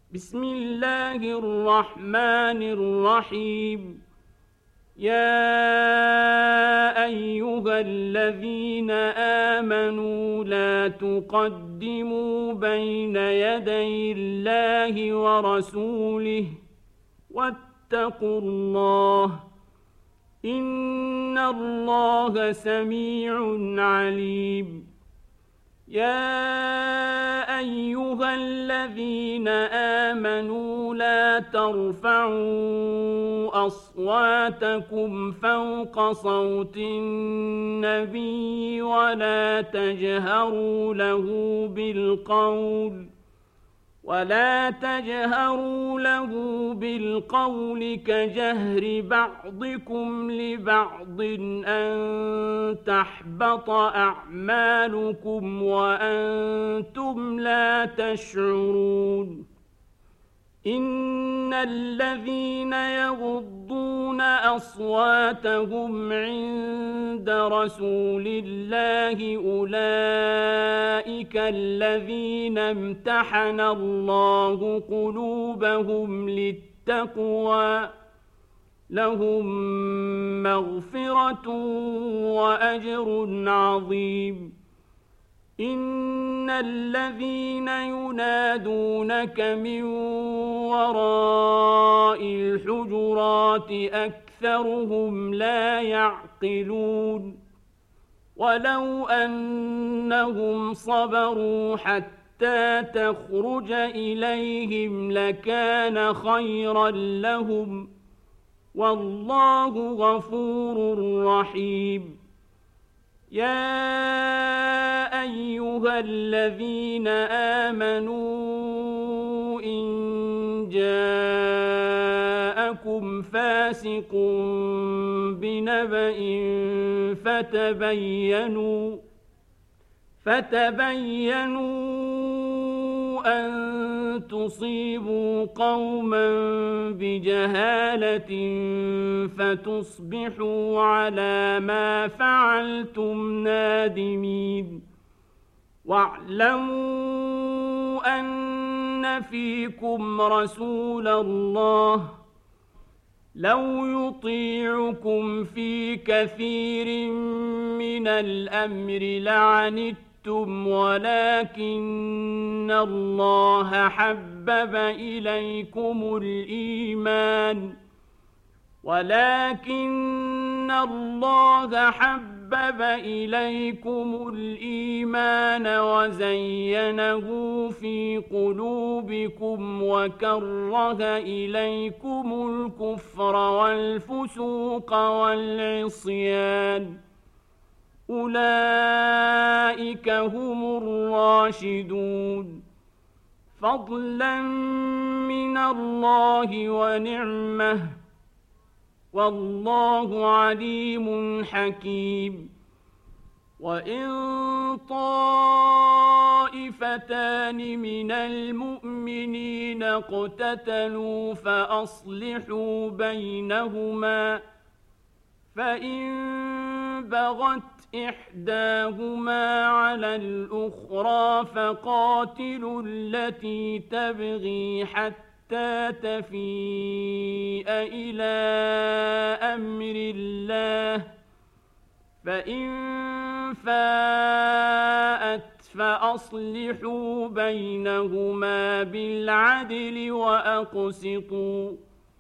بسم الله الرحمن الرحيم. يا أيها الذين آمنوا لا تقدموا بين يدي الله ورسوله واتقوا الله، إن الله سميع عليم. يا أيها الذين آمنوا لا ترفعوا أصواتكم فوق صوت النبي ولا تجهروا له بالقول كجهر بعضكم لبعض أن تحبط أعمالكم وأنتم لا تشعرون. إن الذين يغضون أصواتهم عند رسول الله أولئك الذين امتحن الله قلوبهم للتقوى، لهم مغفرة وأجر عظيم. إن الذين ينادونك من وراء الحجرات أكثرهم لا يعقلون. ولو أنهم صبروا حتى تخرج إليهم لكان خيرا لهم، والله غفور رحيم. يا أيها الذين آمنوا إن جاءكم فاسق بنبأ فتبينوا أن تصيبوا قوما بجهالة فتصبحوا على ما فعلتم نادمين. واعلموا أن فيكم رسول الله لو يطيعكم في كثير من الأمر لعنتم، ولكن الله حبب إليكم الإيمان وزينه في قلوبكم وكره إليكم الكفر والفسوق والعصيان، أولئك هم الراشدون، فضلا من الله ونعمه، والله عليم حكيم. وإن طائفتان من المؤمنين اقتتلوا فأصلحوا بينهما، فإن بغت إحداهما على الأخرى فقاتلوا التي تبغي حتى تفيء إلى أمر الله، فإن فاءت فأصلحوا بينهما بالعدل وأقسطوا،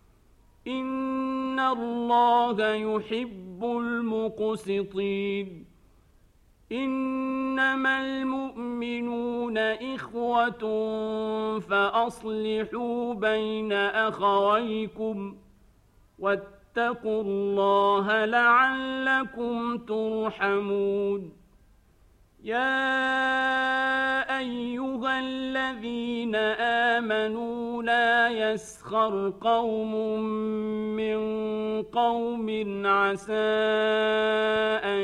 إن الله يحب المقسطين. إنما المؤمنون إخوة فأصلحوا بين أخويكم واتقوا الله لعلكم ترحمون. يا أيها الذين آمنوا لا يسخر قوم من قوم عسى أن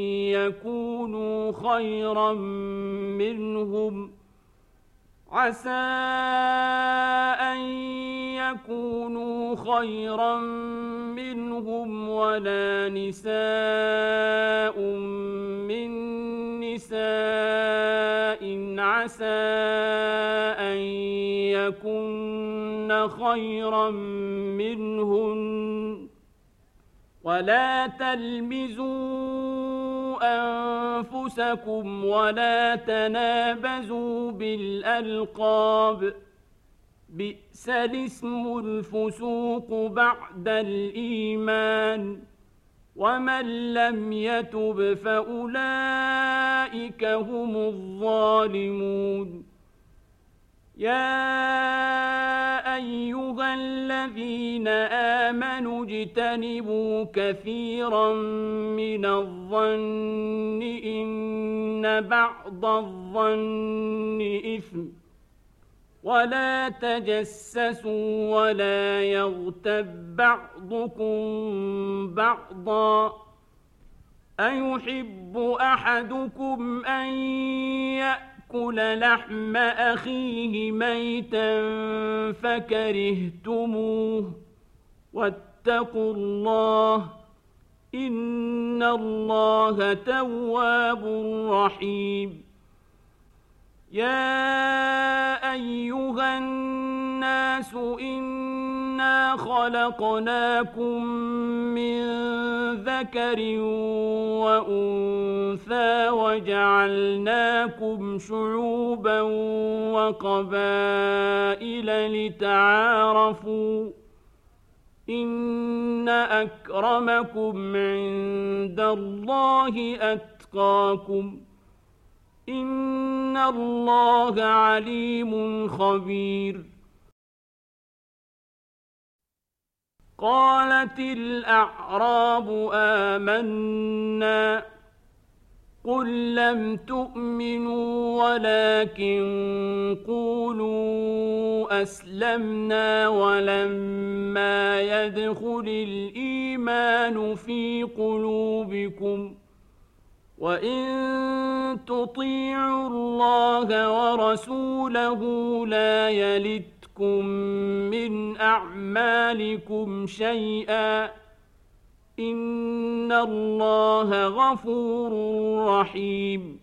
يكونوا خيرا منهم ولا نساء من نساء عسى أن يكن خيرا منهن ولا تلمزوا أنفسكم ولا تنابزوا بالألقاب بئس الاسم الفسوق بعد الإيمان ومن لم يتب فأولئك هم الظالمون يا أيها الذين آمنوا اجتنبوا كثيرا من الظن إن بعض الظن إثم ولا تجسسوا ولا يغتب بعضكم بعضا أيحب أحدكم أن يأكل لحم أخيه ميتا فكرهتموه واتقوا الله إن الله تواب رحيم يا أيها الناس إنا خلقناكم من ذكر وأنثى وجعلناكم شعوبا وقبائل لتعارفوا إن أكرمكم عند الله أتقاكم إن الله عليم خبير قالت الأعراب آمنا قل لم تؤمنوا ولكن قولوا أسلمنا ولما يدخل الإيمان في قلوبكم وإن تطيعوا الله ورسوله لا يلتكم من أعمالكم شيئا إن الله غفور رحيم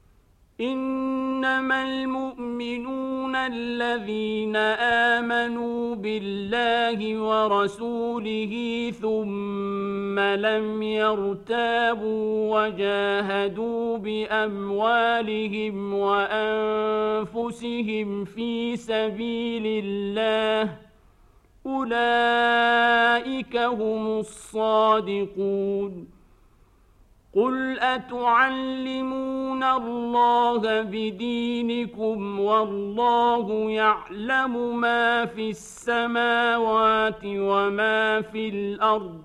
إنما المؤمنون الذين آمنوا بالله ورسوله ثم لم يرتابوا وجاهدوا بأموالهم وأنفسهم في سبيل الله أولئك هم الصادقون قل أتعلمون الله بدينكم والله يعلم ما في السماوات وما في الأرض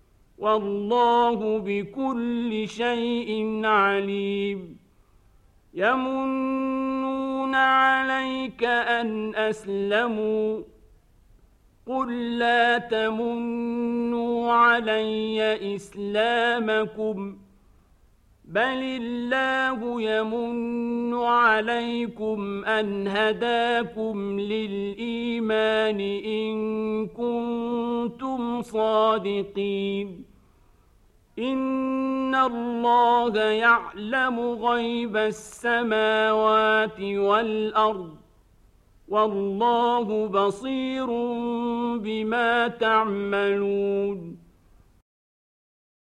والله بكل شيء عليم يمنون عليك أن أسلموا قل لا تمنوا علي إسلامكم بل الله يمن عليكم أن هداكم للإيمان إن كنتم صادقين إن الله يعلم غيب السماوات والأرض والله بصير بما تعملون